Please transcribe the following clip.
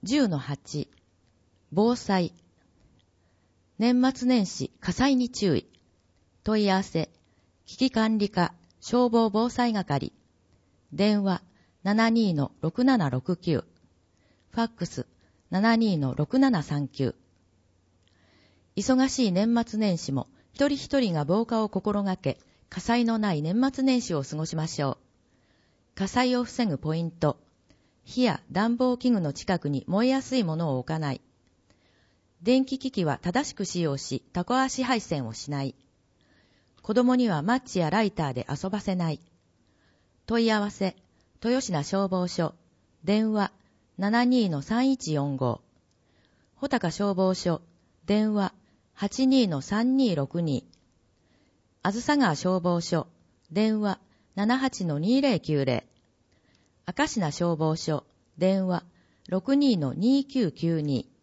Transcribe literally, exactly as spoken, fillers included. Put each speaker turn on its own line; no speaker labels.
じゅうのはち、防災。年末年始火災に注意。問い合わせ、危機管理課消防防災係。電話 ななにーのろくななろくきゅう。ファックス ななにーのろくななさんきゅう。忙しい年末年始も一人一人が防火を心がけ、火災のない年末年始を過ごしましょう。火災を防ぐポイント。火や暖房器具の近くに燃えやすいものを置かない。電気機器は正しく使用し、タコ足配線をしない。子供にはマッチやライターで遊ばせない。問い合わせ、豊品消防署、電話 ななにーのさんいちよんご。穂高消防署、電話 はちにーのさんにーろくに。あずさ川消防署、電話 ななはちのにーぜろきゅうぜろ。明石名消防署、電話 ろくにーのにーきゅうきゅうに。